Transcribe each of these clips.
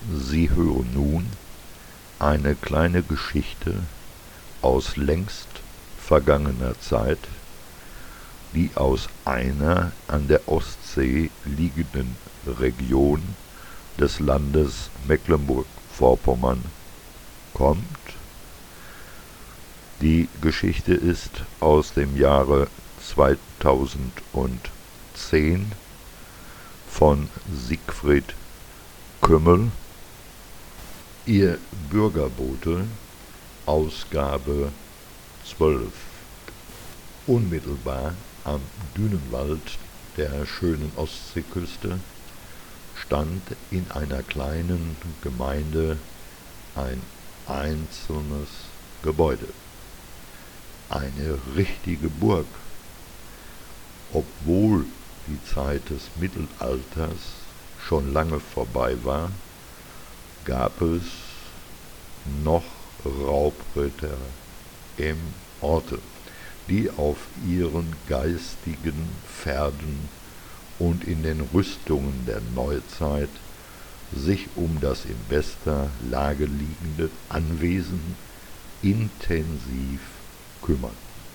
Sie hören nun eine kleine Geschichte aus längst vergangener Zeit, die aus einer an der Ostsee liegenden Region des Landes Mecklenburg-Vorpommern kommt. Die Geschichte ist aus dem Jahre 2010 von Siegfried Kümmel, Ihr Bürgerbote, Ausgabe 12. Unmittelbar am Dünenwald der schönen Ostseeküste stand in einer kleinen Gemeinde ein einzelnes Gebäude. Eine richtige Burg. Obwohl die Zeit des Mittelalters schon lange vorbei war, gab es noch Raubritter im Orte, die auf ihren geistigen Pferden und in den Rüstungen der Neuzeit sich um das in bester Lage liegende Anwesen intensiv kümmerten.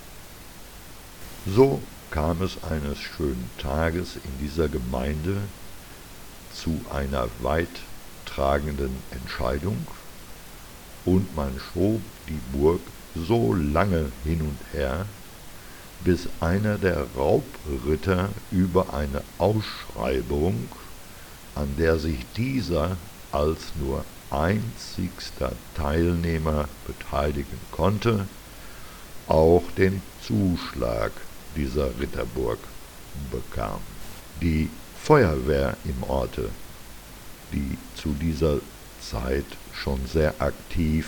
So kam es eines schönen Tages in dieser Gemeinde zu einer weittragenden Entscheidung, und man schob die Burg so lange hin und her, bis einer der Raubritter über eine Ausschreibung, an der sich dieser als nur einzigster Teilnehmer beteiligen konnte, auch den Zuschlag dieser Ritterburg bekam. Die Feuerwehr im Orte, die zu dieser Zeit schon sehr aktiv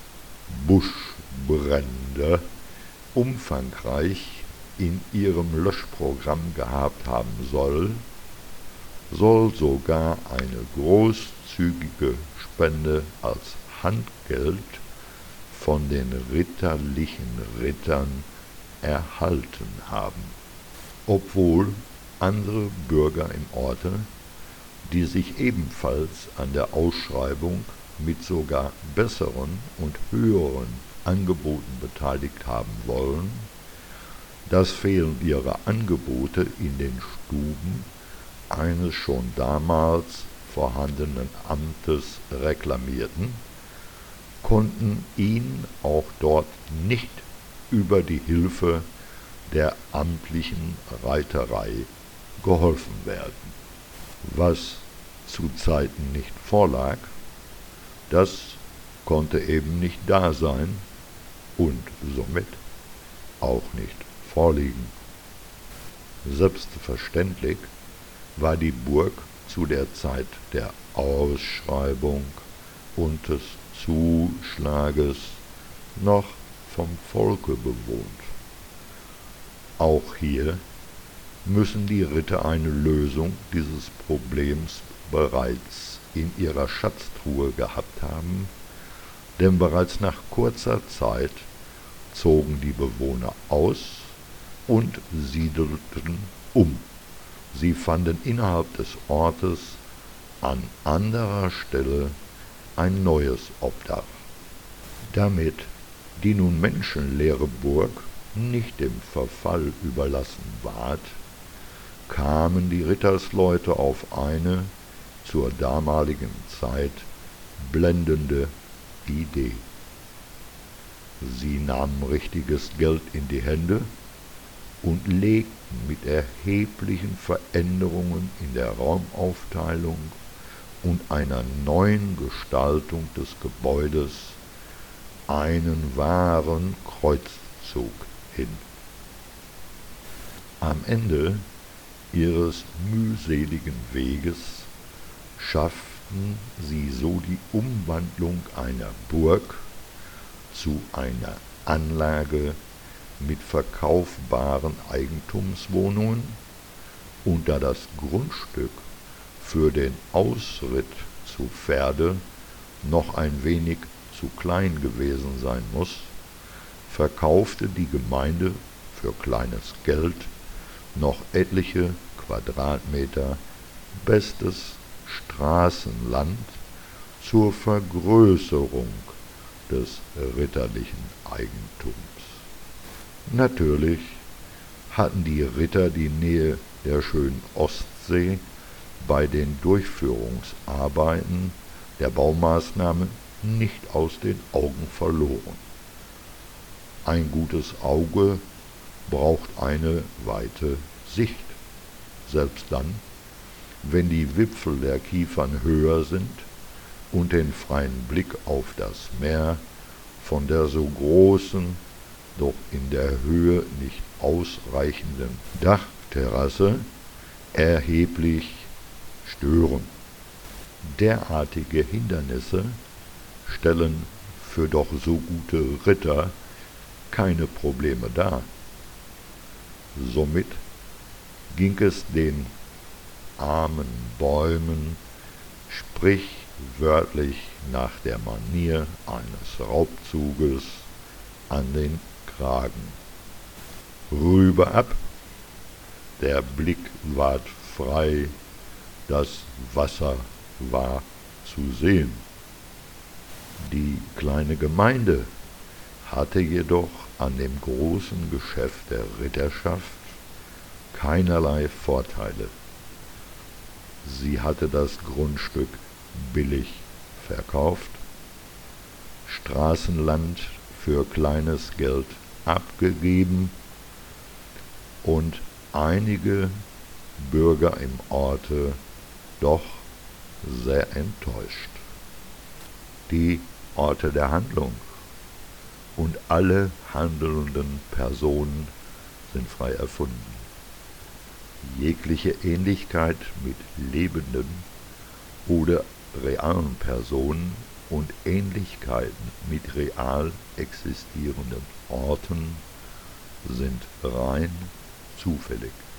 Buschbrände umfangreich in ihrem Löschprogramm gehabt haben soll sogar eine großzügige Spende als Handgeld von den ritterlichen Rittern erhalten haben, obwohl andere Bürger im Orte, die sich ebenfalls an der Ausschreibung mit sogar besseren und höheren Angeboten beteiligt haben wollen, das Fehlen ihrer Angebote in den Stuben eines schon damals vorhandenen Amtes reklamierten, konnten ihnen auch dort nicht über die Hilfe der amtlichen Reiterei geholfen werden. Was zu Zeiten nicht vorlag, das konnte eben nicht da sein und somit auch nicht vorliegen. Selbstverständlich war die Burg zu der Zeit der Ausschreibung und des Zuschlages noch vom Volke bewohnt. Auch hier müssen die Ritter eine Lösung dieses Problems bereits in ihrer Schatztruhe gehabt haben, denn bereits nach kurzer Zeit zogen die Bewohner aus und siedelten um. Sie fanden innerhalb des Ortes an anderer Stelle ein neues Obdach. Damit die nun menschenleere Burg nicht dem Verfall überlassen ward, kamen die Rittersleute auf eine zur damaligen Zeit blendende Idee. Sie nahmen richtiges Geld in die Hände und legten mit erheblichen Veränderungen in der Raumaufteilung und einer neuen Gestaltung des Gebäudes einen wahren Kreuzzug hin. Am Ende ihres mühseligen Weges schafften sie so die Umwandlung einer Burg zu einer Anlage mit verkaufbaren Eigentumswohnungen, und da das Grundstück für den Ausritt zu Pferde noch ein wenig zu klein gewesen sein muss, verkaufte die Gemeinde für kleines Geld noch etliche Quadratmeter bestes Straßenland zur Vergrößerung des ritterlichen Eigentums. Natürlich hatten die Ritter die Nähe der schönen Ostsee bei den Durchführungsarbeiten der Baumaßnahmen nicht aus den Augen verloren. Ein gutes Auge braucht eine weite Sicht, selbst dann, wenn die Wipfel der Kiefern höher sind und den freien Blick auf das Meer von der so großen, doch in der Höhe nicht ausreichenden Dachterrasse erheblich stören. Derartige Hindernisse stellen für doch so gute Ritter keine Probleme dar. Somit ging es den armen Bäumen sprichwörtlich nach der Manier eines Raubzuges an den Kragen. Rüber ab, der Blick ward frei, das Wasser war zu sehen. Die kleine Gemeinde hatte jedoch an dem großen Geschäft der Ritterschaft keinerlei Vorteile. Sie hatte das Grundstück billig verkauft, Straßenland für kleines Geld abgegeben und einige Bürger im Orte doch sehr enttäuscht. Die Orte der Handlung und alle handelnden Personen sind frei erfunden. Jegliche Ähnlichkeit mit lebenden oder realen Personen und Ähnlichkeiten mit real existierenden Orten sind rein zufällig.